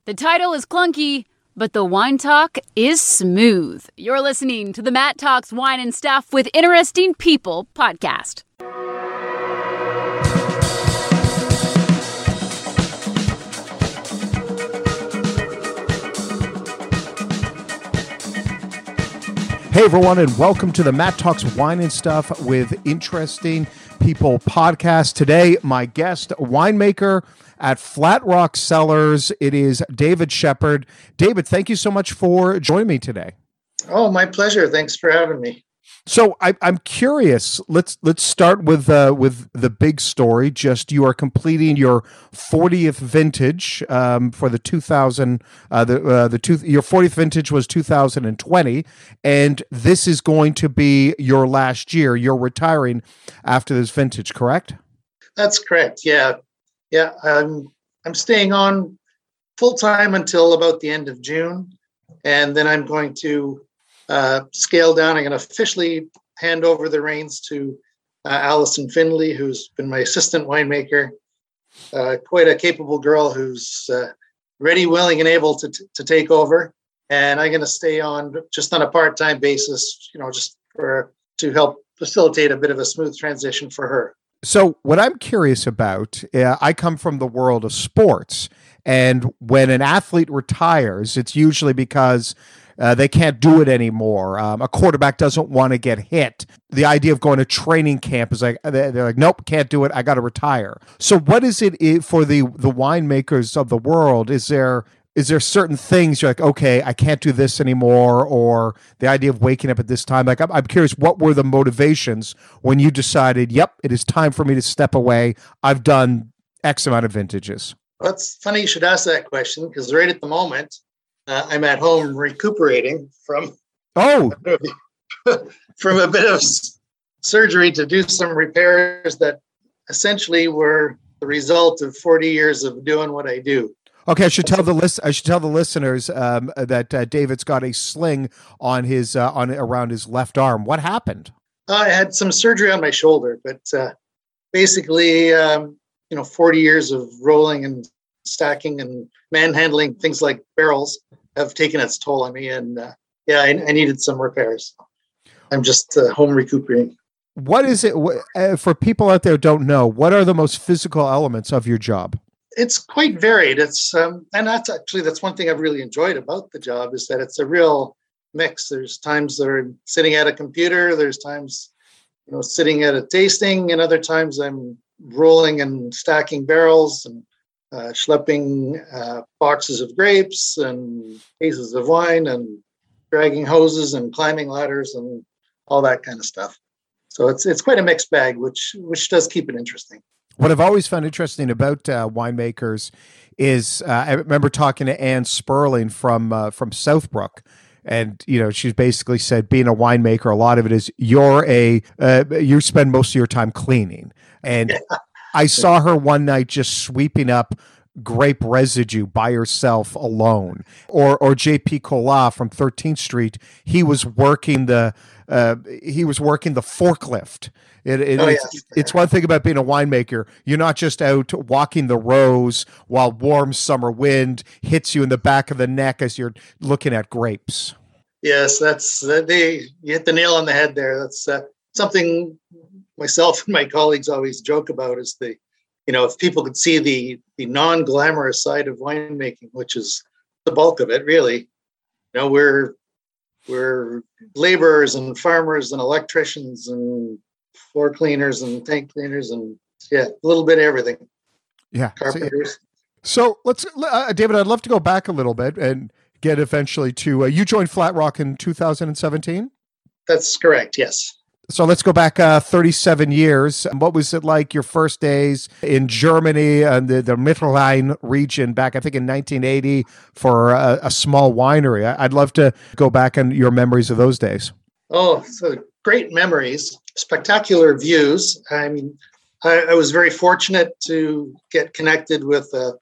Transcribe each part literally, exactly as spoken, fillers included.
The title is clunky, but the wine talk is smooth. You're listening to the Matt Talks Wine and Stuff with Interesting People podcast. Hey everyone, and welcome to the Matt Talks Wine and Stuff with Interesting People podcast. Today, my guest, winemaker at Flat Rock Cellars. It is David Shepherd. David, thank you so much for joining me today. Oh, my pleasure. Thanks for having me. So I, I'm curious. Let's let's start with uh, with the big story. Just you are completing your fortieth vintage um, for the two thousand. Uh, the uh, the two your fortieth vintage was two thousand twenty, and this is going to be your last year. You're retiring after this vintage, correct? That's correct. Yeah, yeah. I'm I'm staying on full time until about the end of June, and then I'm going to. Uh, scale down. I'm going to officially hand over the reins to uh, Allison Findlay, who's been my assistant winemaker, uh, quite a capable girl who's uh, ready, willing, and able to t- to take over. And I'm going to stay on just on a part-time basis, you know, just for to help facilitate a bit of a smooth transition for her. So what I'm curious about, uh, I come from the world of sports, and when an athlete retires, it's usually because Uh, they can't do it anymore. Um, a quarterback doesn't want to get hit. The idea of going to training camp is like, they're like, nope, can't do it. I got to retire. So what is it for the, the winemakers of the world? Is there, is there certain things you're like, okay, I can't do this anymore, or the idea of waking up at this time? Like, I'm, I'm curious, what were the motivations when you decided, yep, it is time for me to step away. I've done X amount of vintages. Well, it's funny you should ask that question, because right at the moment, Uh, I'm at home recuperating from oh from a bit of s- surgery to do some repairs that essentially were the result of forty years of doing what I do. Okay, I should tell the list. I should tell the listeners um, that uh, David's got a sling on his uh, on around his left arm. What happened? I had some surgery on my shoulder, but uh, basically, um, you know, forty years of rolling and stacking and manhandling things like barrels have taken its toll on me. And uh, yeah, I, I needed some repairs. I'm just uh, home recuperating. What is it uh, for people out there who don't know? What are the most physical elements of your job? It's quite varied. It's um, and that's actually that's one thing I've really enjoyed about the job is that it's a real mix. There's times that are sitting at a computer. There's times, you know, sitting at a tasting, and other times I'm rolling and stacking barrels and Uh, schlepping uh, boxes of grapes and cases of wine and dragging hoses and climbing ladders and all that kind of stuff. So it's it's quite a mixed bag, which which does keep it interesting. What I've always found interesting about uh, winemakers is uh, I remember talking to Anne Sperling from uh, from Southbrook. And, you know, she's basically said being a winemaker, a lot of it is you're a uh, you spend most of your time cleaning. And yeah. I saw her one night just sweeping up grape residue by herself alone. Or or J P Collat from thirteenth Street, he was working the uh, he was working the forklift. It, it, oh, it's, yes. it's one thing about being a winemaker. You're not just out walking the rows while warm summer wind hits you in the back of the neck as you're looking at grapes. Yes, that's uh, they. You hit the nail on the head there. That's uh, something myself and my colleagues always joke about is the, you know, if people could see the the non-glamorous side of winemaking, which is the bulk of it, really. You know, we're we're laborers and farmers and electricians and floor cleaners and tank cleaners and yeah, a little bit of everything. Yeah, carpenters. So, so let's, uh, David. I'd love to go back a little bit and get eventually to uh, you joined Flat Rock in two thousand seventeen. That's correct. Yes. So let's go back uh, thirty-seven years. What was it like your first days in Germany and the, the Mittelrhein region back, I think, in nineteen eighty for a, a small winery? I'd love to go back and your memories of those days. Oh, so great memories, spectacular views. I mean, I, I was very fortunate to get connected with a,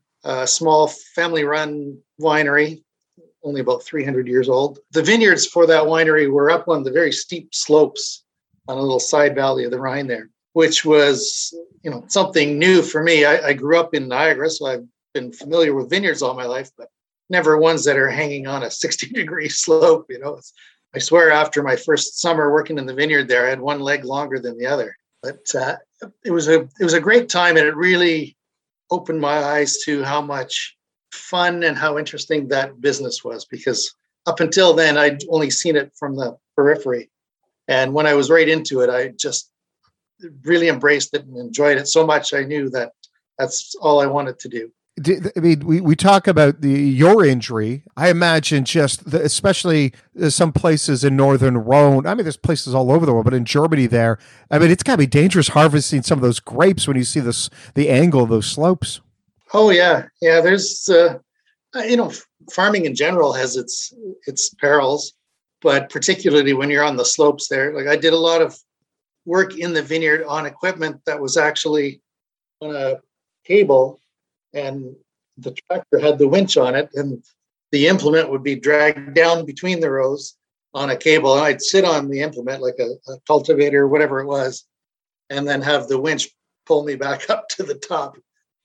a small family-run winery, only about three hundred years old. The vineyards for that winery were up on the very steep slopes on a little side valley of the Rhine there, which was, you know, something new for me. I, I grew up in Niagara, so I've been familiar with vineyards all my life, but never ones that are hanging on a sixty degree slope. You know, it's, I swear after my first summer working in the vineyard there, I had one leg longer than the other. But uh, it was a it was a great time, and it really opened my eyes to how much fun and how interesting that business was, because up until then, I'd only seen it from the periphery. And when I was right into it, I just really embraced it and enjoyed it so much. I knew that that's all I wanted to do. I mean, we, we talk about the your injury. I imagine just, the, especially some places in northern Rhone. I mean, there's places all over the world, but in Germany there, I mean, it's got to be dangerous harvesting some of those grapes when you see this the angle of those slopes. Oh, yeah. Yeah, there's, uh, you know, farming in general has its its perils, but particularly when you're on the slopes there. Like I did a lot of work in the vineyard on equipment that was actually on a cable, and the tractor had the winch on it, and the implement would be dragged down between the rows on a cable. And I'd sit on the implement like a, a cultivator or whatever it was, and then have the winch pull me back up to the top.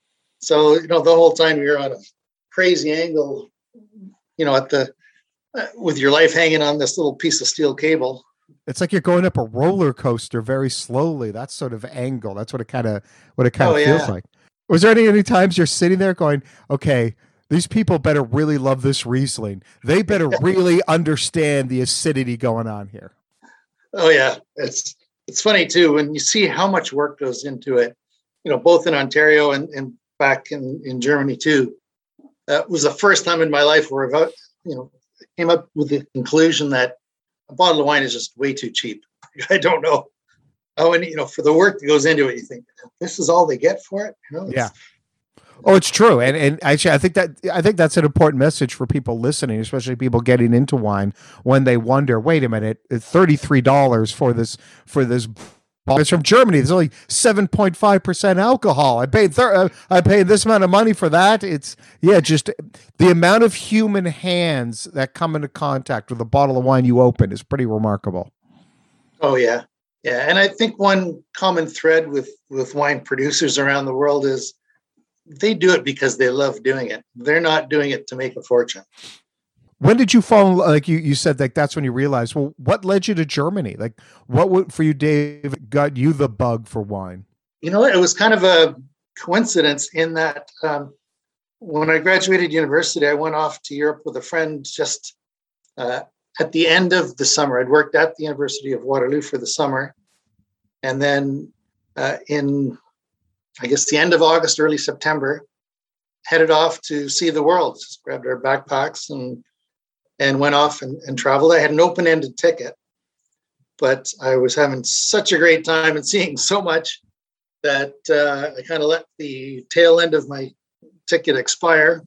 So, you know, the whole time you're on a crazy angle, you know, at the, uh, with your life hanging on this little piece of steel cable. It's like you're going up a roller coaster very slowly. That sort of angle. That's what it kind of, what it kind of oh, feels yeah. like. Was there any, any times you're sitting there going, okay, these people better really love this Riesling. They better really understand the acidity going on here. Oh yeah. It's, it's funny too, when you see how much work goes into it, you know, both in Ontario and, and back in, in Germany too. That was the first time in my life where I, you know, came up with the conclusion that a bottle of wine is just way too cheap. I don't know. Oh, and you know, for the work that goes into it, you think this is all they get for it. You know, yeah. Oh, it's true, and and actually, I think that I think that's an important message for people listening, especially people getting into wine, when they wonder, wait a minute, thirty-three dollars for this for this. It's from Germany. There's only seven point five percent alcohol. I paid thir- uh, I paid this amount of money for that. It's yeah, just the amount of human hands that come into contact with a bottle of wine you open is pretty remarkable. Oh yeah. Yeah, and I think one common thread with, with wine producers around the world is they do it because they love doing it. They're not doing it to make a fortune. When did you fall, like you, you said, like that's when you realized, well, what led you to Germany? Like what would, for you, Dave, got you the bug for wine? You know, it was kind of a coincidence in that um, when I graduated university, I went off to Europe with a friend just uh, at the end of the summer. I'd worked at the University of Waterloo for the summer. And then uh, in, I guess, the end of August, early September, headed off to see the world. Just grabbed our backpacks and and went off and, and traveled. I had an open-ended ticket, but I was having such a great time and seeing so much that uh, I kind of let the tail end of my ticket expire.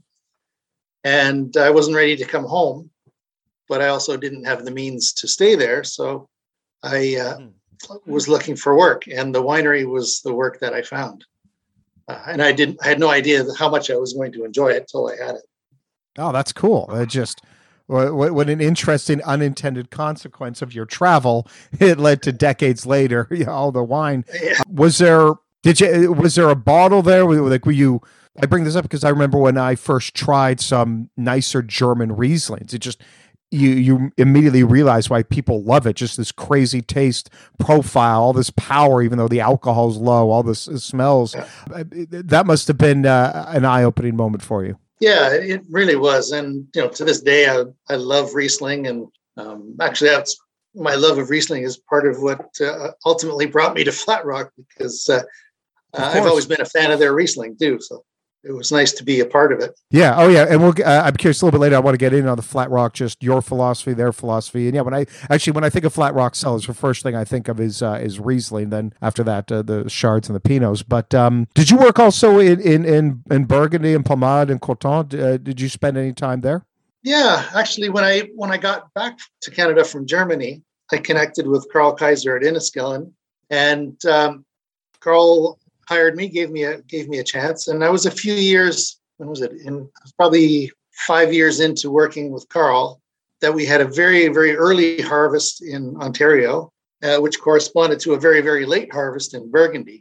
And I wasn't ready to come home, but I also didn't have the means to stay there. So I uh, was looking for work, and the winery was the work that I found. Uh, and I didn't, I had no idea how much I was going to enjoy it till I had it. Oh, that's cool. It just, what, what an interesting unintended consequence of your travel. It led to decades later, you know, all the wine. Yeah. Was there, did you, was there a bottle there? Like, were you, I bring this up because I remember when I first tried some nicer German Rieslings, it just, you you immediately realize why people love it. Just this crazy taste profile, all this power, even though the alcohol's low, all this smells. Yeah. That must have been uh, an eye-opening moment for you. Yeah, it really was. And, you know, to this day, I, I love Riesling. And um, actually, that's my love of Riesling is part of what uh, ultimately brought me to Flat Rock, because uh, uh, I've always been a fan of their Riesling too. So it was nice to be a part of it. Yeah. Oh, yeah. And we'll. Uh, I'm curious a little bit later. I want to get in on the Flat Rock, just your philosophy, their philosophy, and yeah. When I actually when I think of Flat Rock cellars, the first thing I think of is uh, is Riesling. Then after that, uh, the Chards and the Pinots. But um, did you work also in in in, in Burgundy and Pommade and Corton? Uh, did you spend any time there? Yeah, actually, when I when I got back to Canada from Germany, I connected with Carl Kaiser at Inniskillen, and um, Carl hired me, gave me a gave me a chance, and I was a few years. When was it? In probably five years into working with Carl, that we had a very very early harvest in Ontario, uh, which corresponded to a very very late harvest in Burgundy.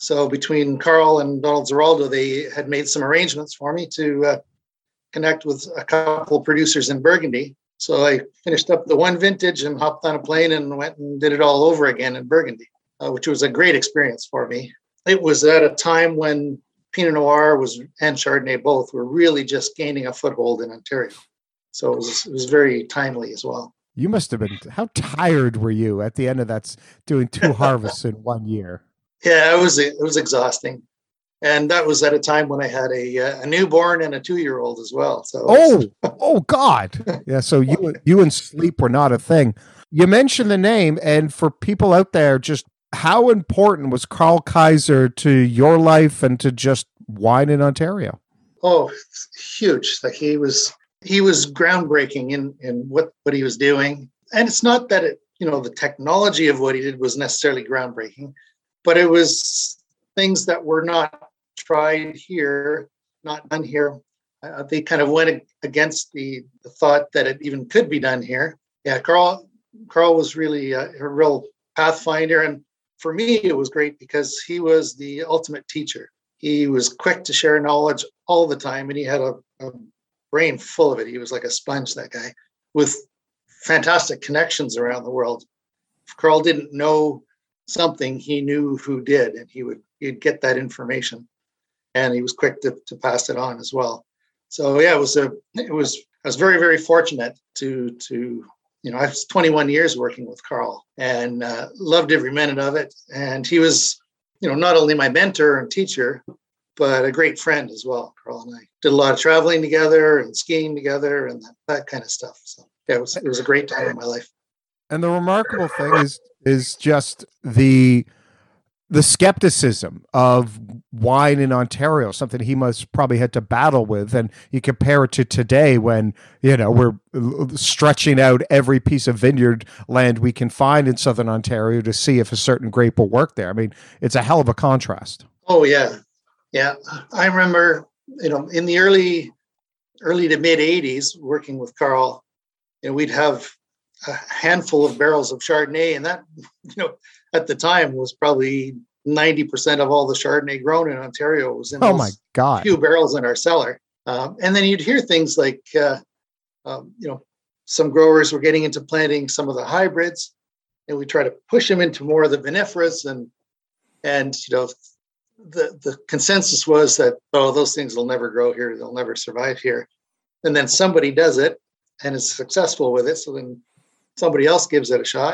So between Carl and Donald Zeraldo, they had made some arrangements for me to uh, connect with a couple of producers in Burgundy. So I finished up the one vintage and hopped on a plane and went and did it all over again in Burgundy, uh, which was a great experience for me. It was at a time when Pinot Noir was and Chardonnay both were really just gaining a foothold in Ontario. So it was, it was very timely as well. You must have been, how tired were you at the end of that, doing two harvests in one year? Yeah, it was, it was exhausting. And that was at a time when I had a, a newborn and a two-year-old as well. So oh, oh God. Yeah. So you, you and sleep were not a thing. You mentioned the name, and for people out there, just how important was Carl Kiser to your life and to just wine in Ontario? Oh, huge. Like he was, he was groundbreaking in, in what, what he was doing. And it's not that it, you know, the technology of what he did was necessarily groundbreaking, but it was things that were not tried here, not done here. Uh, they kind of went against the, the thought that it even could be done here. Yeah, Carl, Carl was really a, a real pathfinder. And for me, it was great because he was the ultimate teacher. He was quick to share knowledge all the time, and he had a, a brain full of it. He was like a sponge, that guy, with fantastic connections around the world. If Carl didn't know something, he knew who did, and he would he'd get that information, and he was quick to, to pass it on as well. So yeah, it was a it was I was very very fortunate to to you know I was twenty-one years working with Carl, and uh, loved every minute of it. And he was you know not only my mentor and teacher, but a great friend as well. Carl and I did a lot of traveling together and skiing together and that, that kind of stuff. So yeah, it was it was a great time in my life. And the remarkable thing is is just the the skepticism of wine in Ontario, something he must probably had to battle with. And you compare it to today when, you know, we're stretching out every piece of vineyard land we can find in Southern Ontario to see if a certain grape will work there. I mean, it's a hell of a contrast. Oh, yeah. Yeah. I remember, you know, in the early, early to mid eighties working with Carl, you know, we'd have a handful of barrels of Chardonnay, and that, you know, at the time was probably ninety percent of all the Chardonnay grown in Ontario was in oh those my God. few barrels in our cellar. Um, and then you'd hear things like, uh, um, you know, some growers were getting into planting some of the hybrids, and we try to push them into more of the vinifera's, and, and, you know, the, the consensus was that, oh, those things will never grow here. They'll never survive here. And then somebody does it and is successful with it. So then somebody else gives it a shot.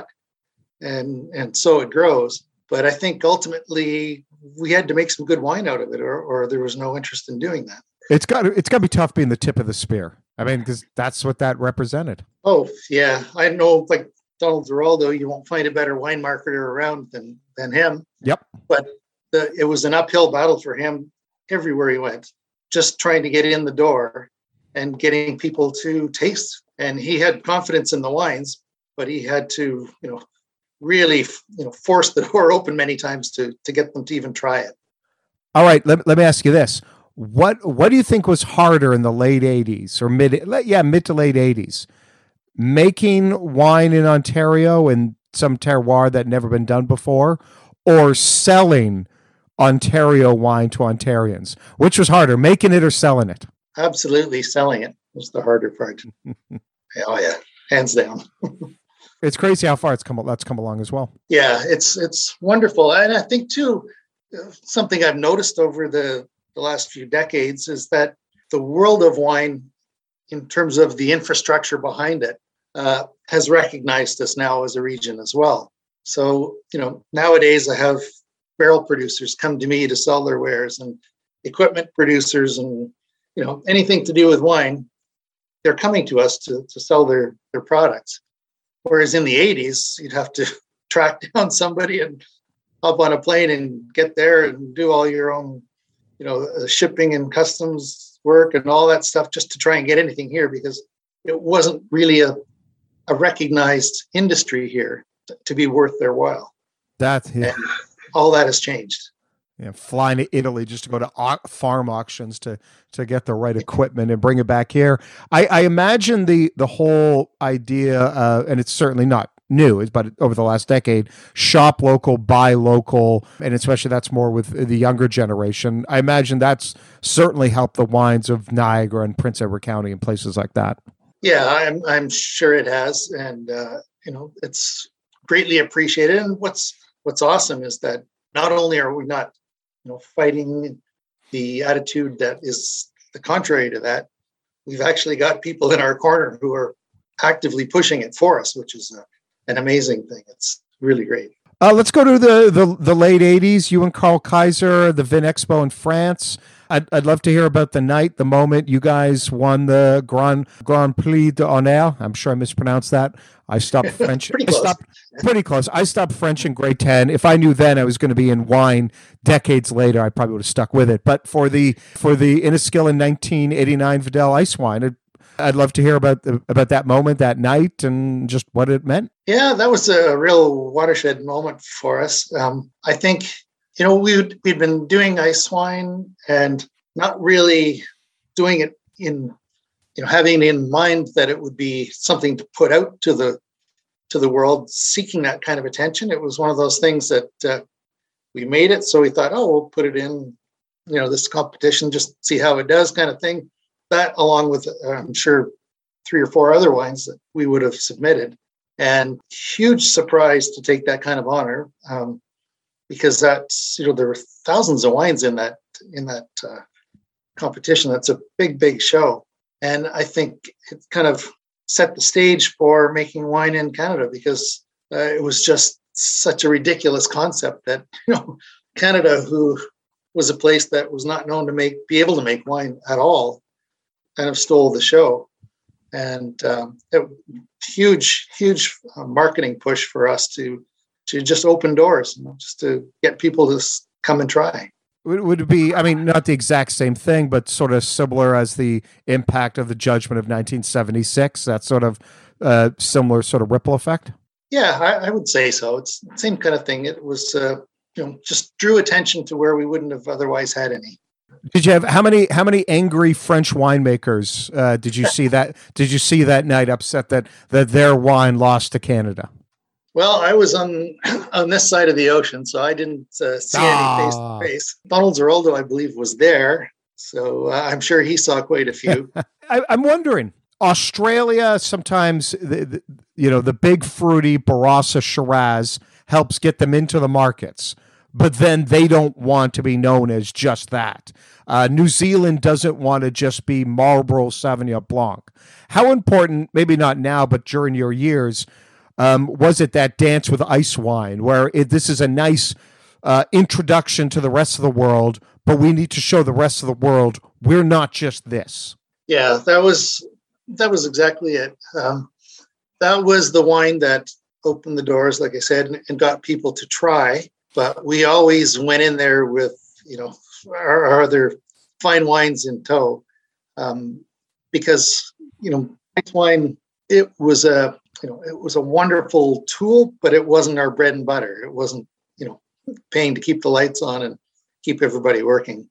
And and so it grows. But I think ultimately we had to make some good wine out of it, or or there was no interest in doing that. It's got it's got to be tough being the tip of the spear. I mean, because that's what that represented. Oh yeah, I know. Like Donald Zeraldo, you won't find a better wine marketer around than than him. Yep. But the, it was an uphill battle for him everywhere he went, just trying to get in the door and getting people to taste. And he had confidence in the wines, but he had to, you know. really, you know, force the door open many times to to get them to even try it. All right, let, let me ask you this. What what do you think was harder in the late eighties or mid yeah, mid to late eighties? Making wine in Ontario in some terroir that never been done before, or selling Ontario wine to Ontarians? Which was harder, making it or selling it? Absolutely, selling it was the harder part. Oh yeah, hands down. It's crazy how far it's come. That's come along as well. Yeah, it's it's wonderful, and I think too, something I've noticed over the, the last few decades is that the world of wine, in terms of the infrastructure behind it, uh, has recognized us now as a region as well. So you know, nowadays I have barrel producers come to me to sell their wares, and equipment producers, and you know, anything to do with wine, they're coming to us to to sell their their products. Whereas in the eighties, you'd have to track down somebody and hop on a plane and get there and do all your own, you know, shipping and customs work and all that stuff just to try and get anything here, because it wasn't really a, a recognized industry here to be worth their while. That, yeah. And all that has changed. Yeah, flying to Italy just to go to au- farm auctions to to get the right equipment and bring it back here. I, I imagine the the whole idea, uh, and it's certainly not new, but over the last decade, shop local, buy local, and especially that's more with the younger generation. I imagine that's certainly helped the wines of Niagara and Prince Edward County and places like that. Yeah, I'm I'm sure it has, and uh, you know, it's greatly appreciated. And what's what's awesome is that not only are we not, you know, fighting the attitude that is the contrary to that, we've actually got people in our corner who are actively pushing it for us, which is a, an amazing thing. It's really great. Uh, let's go to the, the, the late eighties. You and Carl Kaiser, the Vin Expo in France. I'd, I'd love to hear about the night, the moment you guys won the Grand Grand Prix d'Honneur. I'm sure I mispronounced that. I stopped French. pretty I close. stopped pretty close. I stopped French in grade ten. If I knew then I was going to be in wine decades later, I probably would have stuck with it. But for the for the Inniskill in nineteen eighty-nine Vidal Ice Wine, I'd, I'd love to hear about the, about that moment, that night, and just what it meant. Yeah, that was a real watershed moment for us. Um, I think, you know, we'd, we'd been doing ice wine and not really doing it in, you know, having in mind that it would be something to put out to the to the world, seeking that kind of attention. It was one of those things that uh, we made it. So we thought, oh, we'll put it in, you know, this competition, just see how it does kind of thing. That along with, uh, I'm sure, three or four other wines that we would have submitted. And huge surprise to take that kind of honor, um, because that's, you know, there were thousands of wines in that in that uh, competition. That's a big, big show. And I think it kind of set the stage for making wine in Canada, because uh, it was just such a ridiculous concept that, you know, Canada, who was a place that was not known to make be able to make wine at all, kind of stole the show. And um, it, huge, huge uh, marketing push for us to to just open doors, you know, just to get people to s- come and try. Would, would it be, I mean, not the exact same thing, but sort of similar as the impact of the judgment of nineteen seventy-six, that sort of uh, similar sort of ripple effect? Yeah, I, I would say so. It's the same kind of thing. It was, uh, you know, just drew attention to where we wouldn't have otherwise had any. Did you have how many how many angry French winemakers uh, did you see that did you see that night upset that that their wine lost to Canada? Well, I was on on this side of the ocean, so I didn't uh, see Ah. any face to face. Donald Zeroldo, I believe, was there, so uh, I'm sure he saw quite a few. I, I'm wondering. Australia sometimes, the, the, you know, the big fruity Barossa Shiraz helps get them into the markets, but then they don't want to be known as just that. Uh, New Zealand doesn't want to just be Marlborough Sauvignon Blanc. How important, maybe not now, but during your years, um, was it that dance with ice wine, where it, this is a nice uh, introduction to the rest of the world, but we need to show the rest of the world we're not just this? Yeah, that was that was exactly it. Um, that was the wine that opened the doors, like I said, and, and got people to try. But we always went in there with, you know, our, our other fine wines in tow, um, because, you know, ice wine, it was a, you know, it was a wonderful tool, but it wasn't our bread and butter. It wasn't, you know, paying to keep the lights on and keep everybody working.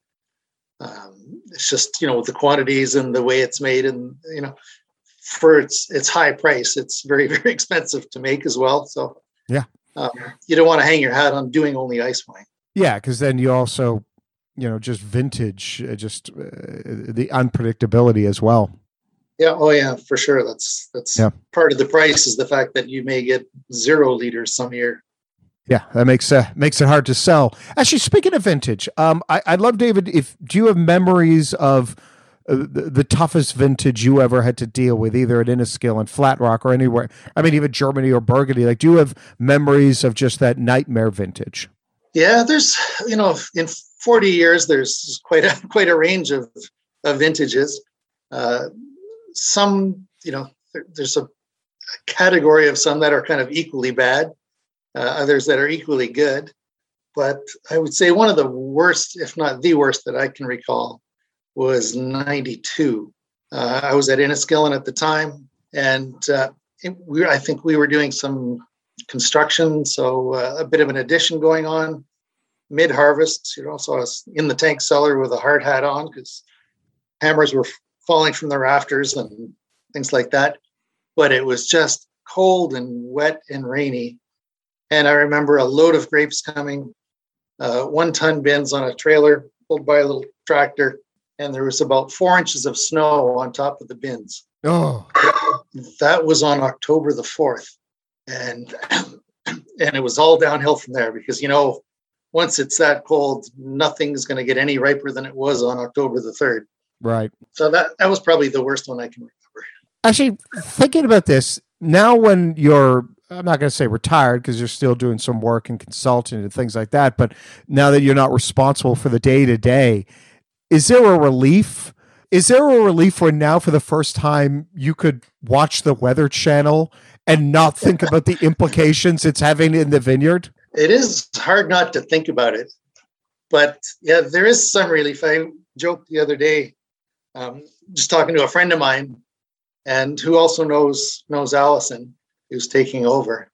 Um, it's just, you know, the quantities and the way it's made, and, you know, for its its high price, it's very, very expensive to make as well. So yeah. Um, you don't want to hang your hat on doing only ice wine. Yeah, because then you also, you know, just vintage, uh, just uh, the unpredictability as well. Yeah. Oh, yeah, for sure. That's that's yeah. part of the price is the fact that you may get zero liters some year. Yeah, that makes uh, makes it hard to sell. Actually, speaking of vintage, um, I, I'd love, David, if do you have memories of uh, the, the toughest vintage you ever had to deal with, either at Inniskill and Flat Rock or anywhere? I mean, even Germany or Burgundy. Like, do you have memories of just that nightmare vintage? Yeah, there's, you know, in forty years, there's quite a quite a range of, of vintages. Uh, some, you know, there, there's a, a category of some that are kind of equally bad, uh, others that are equally good. But I would say one of the worst, if not the worst, that I can recall was ninety-two. Uh, I was at Inniskillen at the time, and uh, it, we, I think we were doing some construction, so uh, a bit of an addition going on mid-harvest. You know, so I was in the tank cellar with a hard hat on because hammers were falling from the rafters and things like that. But it was just cold and wet and rainy. And I remember a load of grapes coming, uh, one-ton bins on a trailer pulled by a little tractor, and there was about four inches of snow on top of the bins. Oh, That was on October the fourth. And and it was all downhill from there because, you know, once it's that cold, nothing's going to get any riper than it was on October the third. right. So that, that was probably the worst one I can remember. Actually, thinking about this, now when you're, I'm not going to say retired because you're still doing some work and consulting and things like that, but now that you're not responsible for the day-to-day, is there a relief? Is there a relief where now for the first time you could watch the Weather Channel and not think about the implications it's having in the vineyard? It is hard not to think about it. But yeah, there is some relief. I joked the other day, um, just talking to a friend of mine and who also knows knows Allison, who's taking over.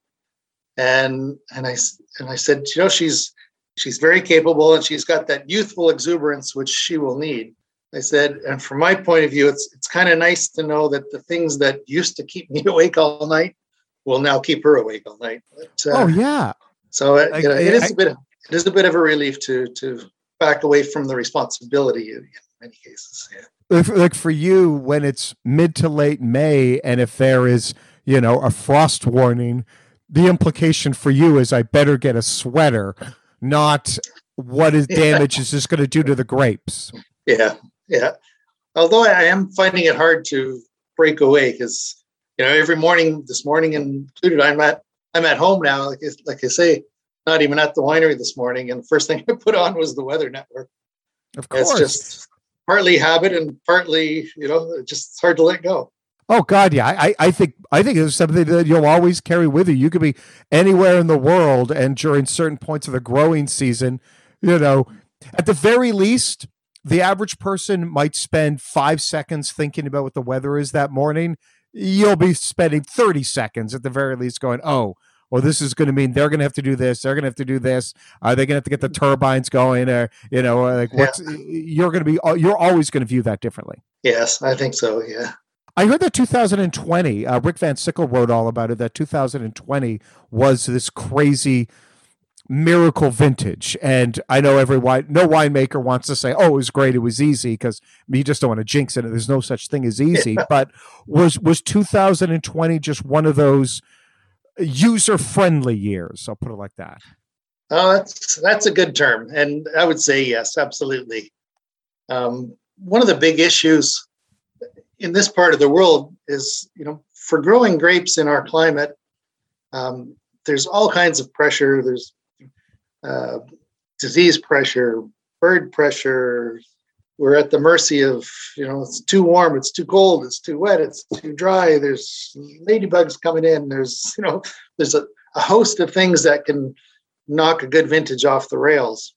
And and I and I said, you know, she's she's very capable and she's got that youthful exuberance which she will need. I said, and from my point of view, it's it's kind of nice to know that the things that used to keep me awake all night will now keep her awake all night. But, uh, Oh yeah. So it, Like, you know, it is I- a bit of, it is a bit of a relief to to back away from the responsibility in many cases. Yeah. If, like for you, when it's mid to late May, and if there is, you know, a frost warning, the implication for you is I better get a sweater, not what is damage is this going to do to the grapes. Yeah, yeah. Although I am finding it hard to break away because, you know, every morning, this morning included, I'm at I'm at home now. Like I- like I say, not even at the winery this morning, and the first thing I put on was the Weather Network. Of course. It's just partly habit and partly, you know, it's just hard to let go. Oh God, yeah. I, I think I think it's something that you'll always carry with you. You could be anywhere in the world, and during certain points of the growing season, you know, at the very least, the average person might spend five seconds thinking about what the weather is that morning. You'll be spending thirty seconds at the very least going, oh, well, this is going to mean they're going to have to do this. They're going to have to do this. Are they going to have to get the turbines going? Or, you know, like what's, you're going to be, you're always going to view that differently. Yes, I think so. Yeah. I heard that two thousand twenty, uh, Rick Van Sickle wrote all about it, that two thousand twenty was this crazy miracle vintage. And I know every wine, no winemaker wants to say, oh, it was great, it was easy, because you just don't want to jinx it. There's no such thing as easy. Yeah. But was was two thousand twenty just one of those user-friendly years? I'll put it like that. Oh, that's that's a good term, and I would say yes, absolutely. Um, one of the big issues in this part of the world is, you know, for growing grapes in our climate, um, there's all kinds of pressure. There's uh, disease pressure, bird pressure. We're at the mercy of, you know, it's too warm, it's too cold, it's too wet, it's too dry. There's ladybugs coming in. There's, you know, there's a, a host of things that can knock a good vintage off the rails.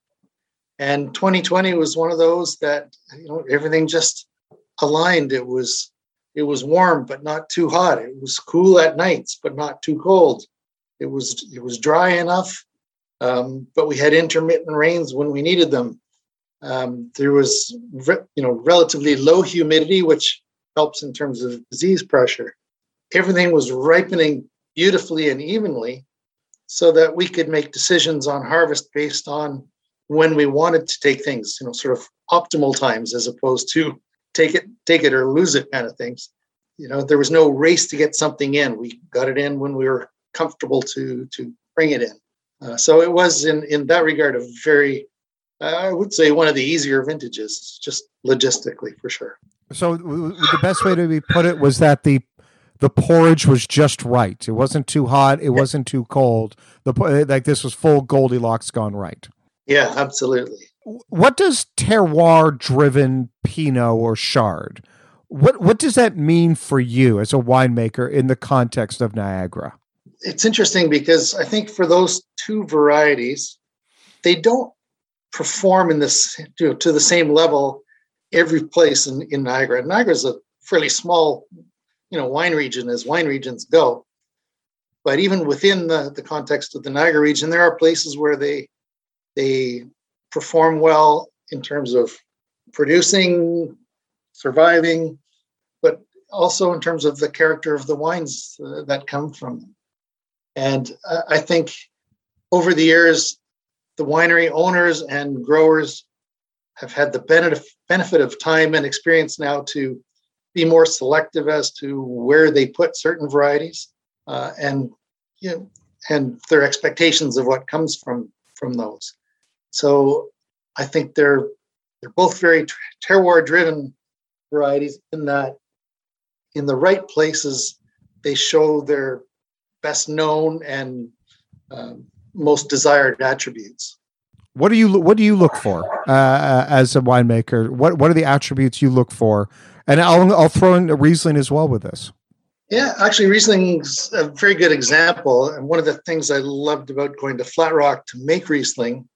And twenty twenty was one of those that, you know, everything just aligned. It was it was warm but not too hot. It was cool at nights but not too cold. It was it was dry enough, um, but we had intermittent rains when we needed them. Um, there was re- you know relatively low humidity, which helps in terms of disease pressure. Everything was ripening beautifully and evenly, so that we could make decisions on harvest based on when we wanted to take things, you know, sort of optimal times as opposed to take it, take it or lose it kind of things. You know, there was no race to get something in. We got it in when we were comfortable to to bring it in. Uh, so it was in in that regard a very, uh, I would say, one of the easier vintages, just logistically for sure. So w- w- the best way to be put it was that the the porridge was just right. It wasn't too hot. It wasn't too cold. The po- like this was full Goldilocks gone right. Yeah, absolutely. What does terroir-driven Pinot or Chard? What what does that mean for you as a winemaker in the context of Niagara? It's interesting because I think for those two varieties, they don't perform in this, you know, to the same level every place in, in Niagara. Niagara is a fairly small, you know, wine region as wine regions go. But even within the, the context of the Niagara region, there are places where they they perform well in terms of producing, surviving. But also in terms of the character of the wines uh, that come from them. And uh, I think over the years, the winery owners and growers have had the benefit benefit of time and experience now to be more selective as to where they put certain varieties, uh, and you know, and their expectations of what comes from from those. So I think they're they're both very terroir driven varieties in that in the right places they show their best known and um, most desired attributes. What do you what do you look for uh, as a winemaker? What what are the attributes you look for? And I'll I'll throw in Riesling as well with this. Yeah, actually, Riesling's a very good example. And one of the things I loved about going to Flat Rock to make Riesling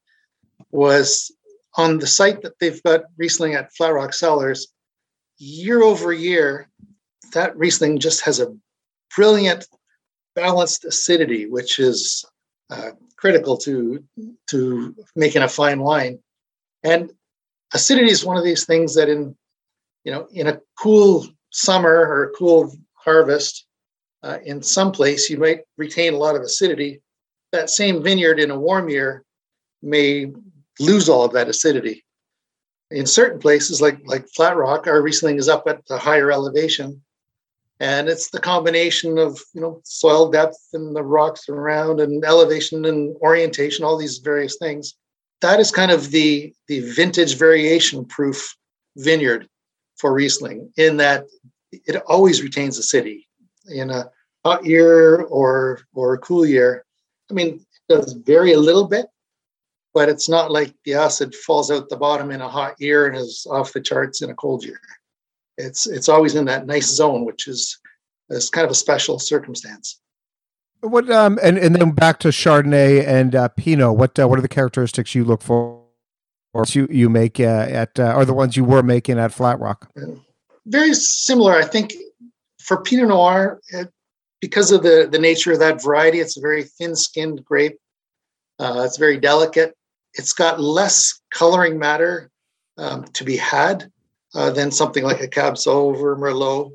was on the site that they've got Riesling at Flat Rock Cellars. Year over year, that Riesling just has a brilliant, balanced acidity, which is uh, critical to to making a fine wine. And acidity is one of these things that in you know in a cool summer or a cool harvest, uh, in some place you might retain a lot of acidity. That same vineyard in a warm year may lose all of that acidity. In certain places like like Flat Rock, our Riesling is up at a higher elevation. And it's the combination of, you know, soil depth and the rocks around and elevation and orientation, all these various things. That is kind of the, the vintage variation proof vineyard for Riesling, in that it always retains acidity in a hot year or, or a cool year. I mean, it does vary a little bit, but it's not like the acid falls out the bottom in a hot year and is off the charts in a cold year. It's it's always in that nice zone, which is, is kind of a special circumstance. What um and, and then back to Chardonnay and uh, Pinot. What uh, what are the characteristics you look for, or you you make uh, at uh, or the ones you were making at Flat Rock? Very similar, I think, for Pinot Noir, it, because of the the nature of that variety. It's a very thin-skinned grape. Uh, it's very delicate. It's got less coloring matter um, to be had Uh, than something like a Cab Sauv or Merlot.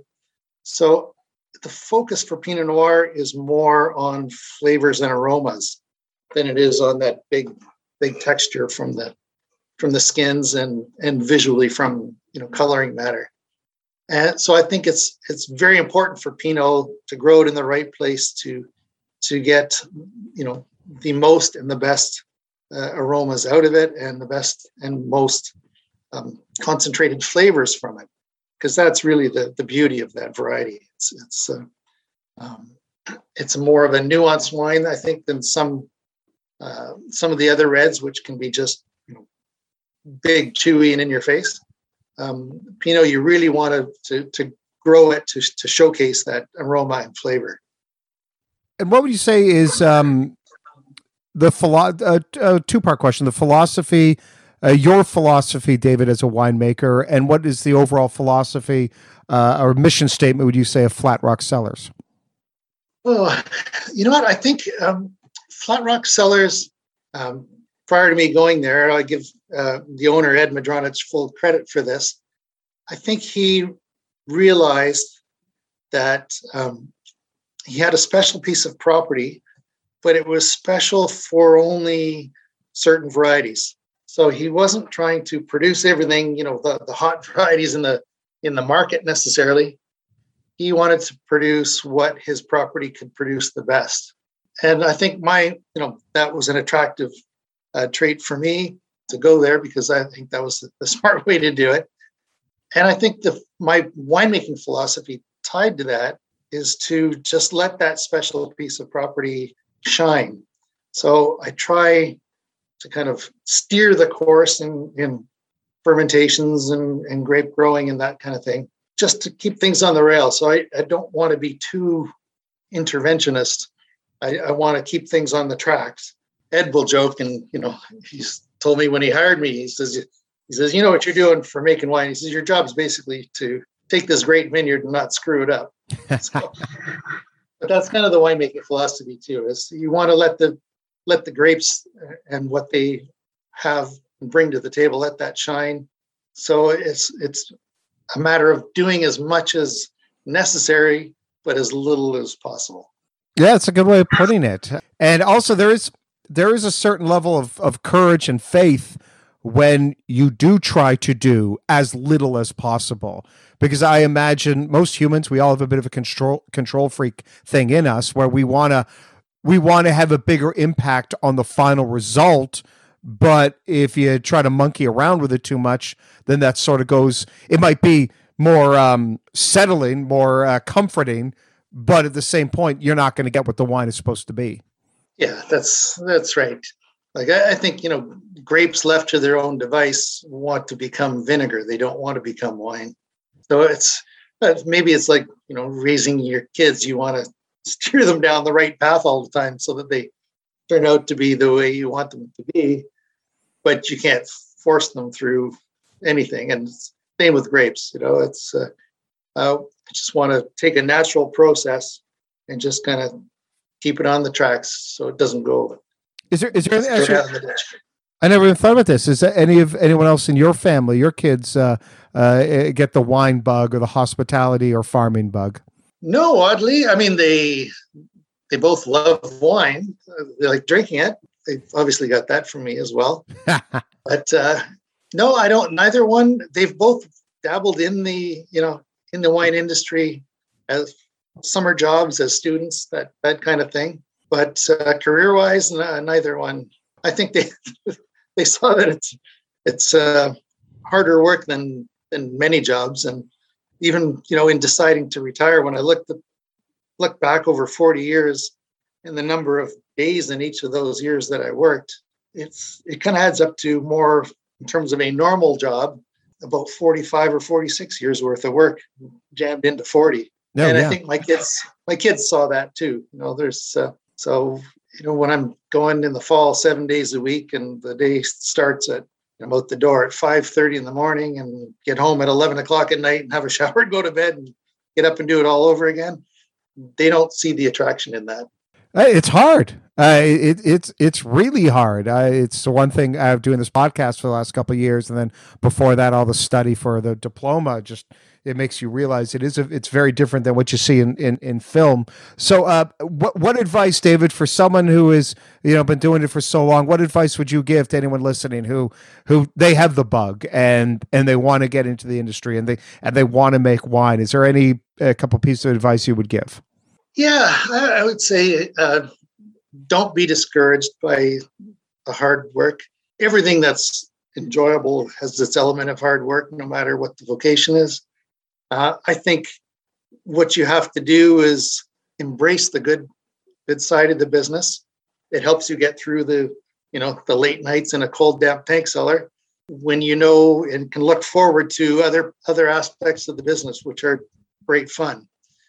So the focus for Pinot Noir is more on flavors and aromas than it is on that big, big texture from the from the skins and and visually from, you know, coloring matter. And so I think it's it's very important for Pinot to grow it in the right place to to get, you know, the most and the best uh, aromas out of it and the best and most Um, concentrated flavors from it, because that's really the, the beauty of that variety. It's it's uh, um, it's more of a nuanced wine, I think, than some uh, some of the other reds, which can be just, you know, big, chewy, and in your face. Um, Pinot, you really want to, to to grow it to to showcase that aroma and flavor. And what would you say is um, the philo- uh, uh, two part question? The philosophy. Uh, your philosophy, David, as a winemaker, and what is the overall philosophy uh, or mission statement, would you say, of Flat Rock Cellars? Oh, you know what? I think um, Flat Rock Cellars, um, prior to me going there, I give uh, the owner, Ed Madronich, full credit for this. I think he realized that um, he had a special piece of property, but it was special for only certain varieties. So he wasn't trying to produce everything, you know, the, the hot varieties in the in the market necessarily. He wanted to produce what his property could produce the best. And I think my, you know, that was an attractive uh, trait for me to go there, because I think that was the, the smart way to do it. And I think the my winemaking philosophy tied to that is to just let that special piece of property shine. So I try to kind of steer the course in, in fermentations and, and grape growing and that kind of thing, just to keep things on the rail. So I, I don't want to be too interventionist. I, I want to keep things on the tracks. Ed will joke, and, you know, he's told me when he hired me, he says, he says, you know what you're doing for making wine? He says, your job is basically to take this great vineyard and not screw it up. So, but that's kind of the winemaking philosophy too, is you want to let the let the grapes and what they have and bring to the table, let that shine. So it's it's a matter of doing as much as necessary, but as little as possible. Yeah, that's a good way of putting it. And also there is there is a certain level of, of courage and faith when you do try to do as little as possible. Because I imagine most humans, we all have a bit of a control control freak thing in us where we wanna we want to have a bigger impact on the final result. But if you try to monkey around with it too much, then that sort of goes, it might be more um, settling, more uh, comforting, but at the same point, you're not going to get what the wine is supposed to be. Yeah, that's that's right. Like I, I think, you know, grapes left to their own device want to become vinegar. They don't want to become wine. So it's maybe it's like, you know, raising your kids. You want to steer them down the right path all the time so that they turn out to be the way you want them to be, but you can't force them through anything. And same with grapes, you know, it's, uh, uh, I just want to take a natural process and just kind of keep it on the tracks so it doesn't go. Is there, is there, straight out of the ditch. I never even thought about this. Is there any of anyone else in your family, your kids, uh, uh, get the wine bug or the hospitality or farming bug? No, oddly, I mean, they, they both love wine. They like drinking it. They obviously got that from me as well. But uh, no, I don't. Neither one. They've both dabbled in the, you know, in the wine industry as summer jobs, as students, that that kind of thing. But uh, career-wise, n- neither one. I think they they saw that it's it's uh, harder work than than many jobs, and even, you know, in deciding to retire, when I looked at, look back over forty years and the number of days in each of those years that I worked, it's it kind of adds up to more in terms of a normal job, about forty-five or forty-six years worth of work jammed into forty. No, and yeah. I think my kids my kids saw that too. You know, there's uh, so you know, when I'm going in the fall seven days a week and the day starts at, I'm out the door at five thirty in the morning and get home at eleven o'clock at night and have a shower and go to bed and get up and do it all over again. They don't see the attraction in that. It's hard. Uh, it, it's it's really hard. Uh, it's the one thing I've doing this podcast for the last couple of years, and then before that, all the study for the diploma. Just it makes you realize it is a, it's very different than what you see in in, in film. So, uh, what what advice, David, for someone who is, you know, been doing it for so long? What advice would you give to anyone listening who who they have the bug and and they want to get into the industry and they and they want to make wine? Is there any a couple pieces of advice you would give? Yeah, I would say uh, don't be discouraged by the hard work. Everything that's enjoyable has its element of hard work, no matter what the vocation is. Uh, I think what you have to do is embrace the good, good side of the business. It helps you get through the, you know, the late nights in a cold, damp tank cellar when you know and can look forward to other other aspects of the business, which are great fun.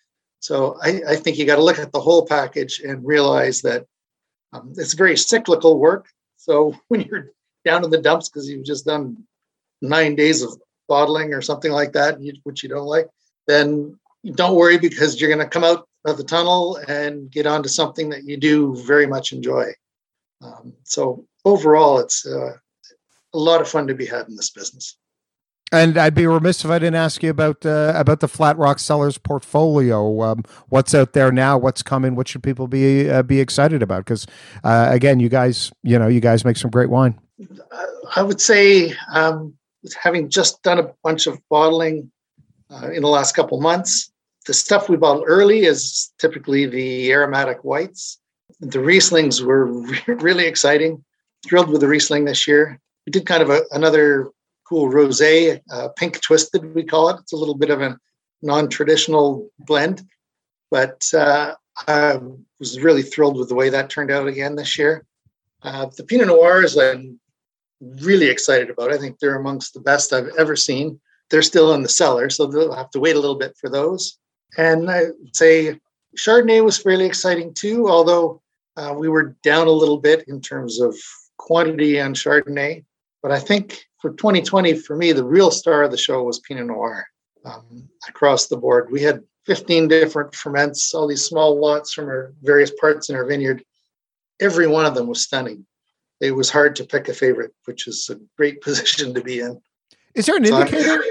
So I, I think you got to look at the whole package and realize that um, it's very cyclical work. So when you're down in the dumps because you've just done nine days of bottling or something like that, which you don't like, then don't worry, because you're going to come out of the tunnel and get onto something that you do very much enjoy. Um, so overall, it's uh, a lot of fun to be had in this business. And I'd be remiss if I didn't ask you about uh, about the Flat Rock Cellars portfolio. Um, what's out there now? What's coming? What should people be uh, be excited about? Because uh, again, you guys, you know, you guys make some great wine. I would say, um, having just done a bunch of bottling uh, in the last couple months, the stuff we bottle early is typically the aromatic whites. The Rieslings were re- really exciting. Thrilled with the Riesling this year. We did kind of a, another cool rosé, uh, pink twisted, we call it. It's a little bit of a non-traditional blend, but uh, I was really thrilled with the way that turned out again this year. Uh, the Pinot Noirs I'm really excited about. I think they're amongst the best I've ever seen. They're still in the cellar, so they'll have to wait a little bit for those. And I'd say Chardonnay was fairly exciting too, although uh, we were down a little bit in terms of quantity on Chardonnay. But I think for twenty twenty, for me, the real star of the show was Pinot Noir um, across the board. We had fifteen different ferments, all these small lots from our various parts in our vineyard. Every one of them was stunning. It was hard to pick a favorite, which is a great position to be in. Is there an so indicator?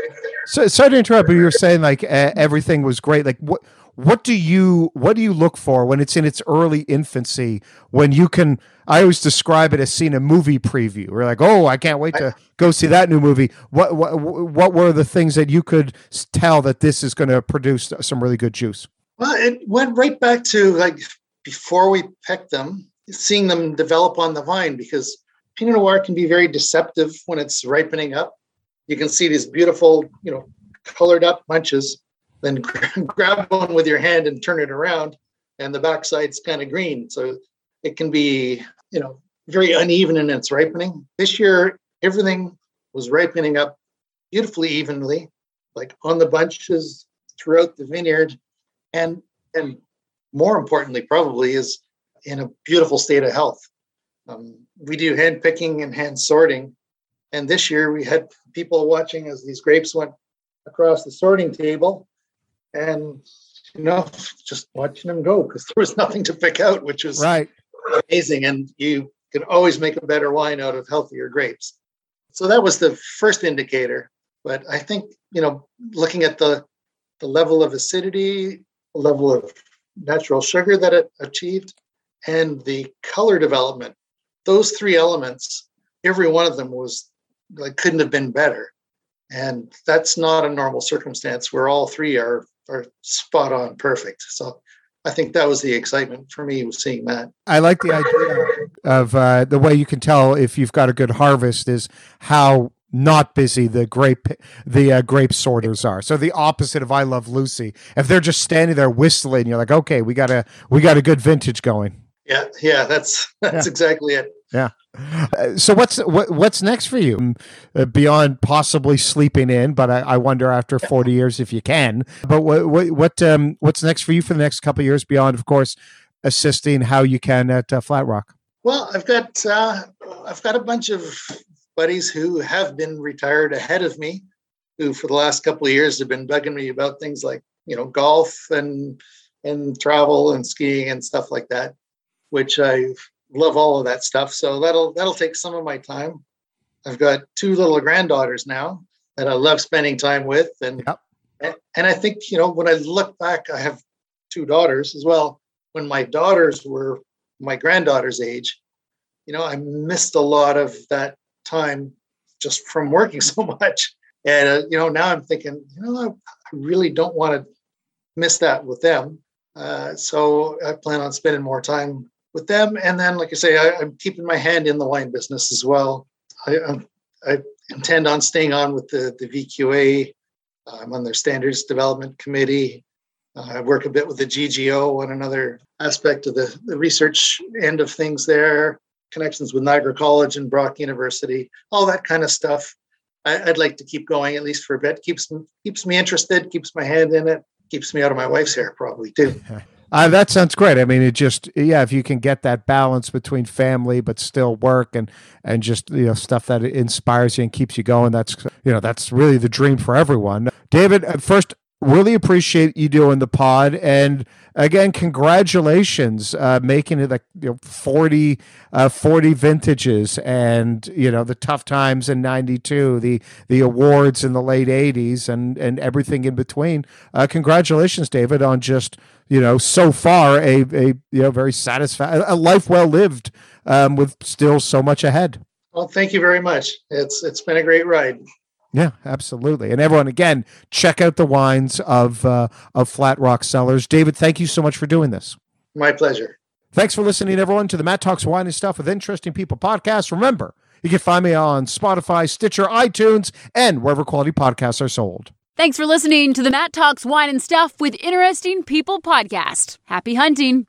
So sorry to interrupt, but you were saying like uh, everything was great. Like what what do you what do you look for when it's in its early infancy? When you can, I always describe it as seeing a movie preview. We're like, oh, I can't wait to go see that new movie. What what what were the things that you could tell that this is going to produce some really good juice? Well, it went right back to like before we picked them, seeing them develop on the vine, because Pinot Noir can be very deceptive when it's ripening up. You can see these beautiful, you know, colored up bunches, then grab one with your hand and turn it around, and the backside's kind of green. So it can be, you know, very uneven in its ripening. This year, everything was ripening up beautifully evenly, like on the bunches throughout the vineyard. And, and more importantly, probably, is in a beautiful state of health. Um, we do hand picking and hand sorting. And this year we had people watching as these grapes went across the sorting table and, you know, just watching them go because there was nothing to pick out, which was right. amazing. And you can always make a better wine out of healthier grapes. So that was the first indicator. But I think, you know, looking at the, the level of acidity, the level of natural sugar that it achieved, and the color development, those three elements, every one of them was like couldn't have been better. And that's not a normal circumstance where all three are are spot on perfect. So I think that was the excitement for me, was seeing that. I like the idea of uh, the way you can tell if you've got a good harvest is how not busy the grape the uh, grape sorters are. So the opposite of I Love Lucy. If they're just standing there whistling, you're like, okay, we got a we got a good vintage going. Yeah, yeah, that's that's yeah. exactly it. Yeah. Uh, so what's what, what's next for you uh, beyond possibly sleeping in? But I, I wonder after forty years if you can. But what what what um what's next for you for the next couple of years beyond, of course, assisting how you can at uh, Flat Rock? Well, I've got uh, I've got a bunch of buddies who have been retired ahead of me, who for the last couple of years have been bugging me about things like, you know, golf and and travel and skiing and stuff like that, which I love all of that stuff. So that'll that'll take some of my time. I've got two little granddaughters now that I love spending time with. And, yep. and and I think, you know, when I look back, I have two daughters as well. When my daughters were my granddaughter's age, you know, I missed a lot of that time just from working so much. And, uh, you know, now I'm thinking, you know, I, I really don't want to miss that with them. Uh, so I plan on spending more time with them. And then, like I say, I, I'm keeping my hand in the wine business as well. I, I, I intend on staying on with the, the V Q A. I'm on their standards development committee. Uh, I work a bit with the G G O on another aspect of the, the research end of things there, connections with Niagara College and Brock University, all that kind of stuff. I, I'd like to keep going at least for a bit. Keeps, keeps me interested, keeps my hand in it, keeps me out of my wife's hair probably too. Uh, that sounds great. I mean, it just, yeah, if you can get that balance between family, but still work and, and just, you know, stuff that inspires you and keeps you going. That's, you know, that's really the dream for everyone. David, first, really appreciate you doing the pod. And again, congratulations, uh, making it like, you know, forty, uh, forty vintages and, you know, the tough times in ninety-two, the, the awards in the late eighties and, and everything in between. Uh, congratulations, David, on just, you know, so far a, a you know, very satisfying, a life well lived, um, with still so much ahead. Well, thank you very much. It's, it's been a great ride. Yeah, absolutely. And everyone, again, check out the wines of uh, of Flat Rock Cellars. David, thank you so much for doing this. My pleasure. Thanks for listening, everyone, to the Matt Talks Wine and Stuff with Interesting People podcast. Remember, you can find me on Spotify, Stitcher, iTunes, and wherever quality podcasts are sold. Thanks for listening to the Matt Talks Wine and Stuff with Interesting People podcast. Happy hunting.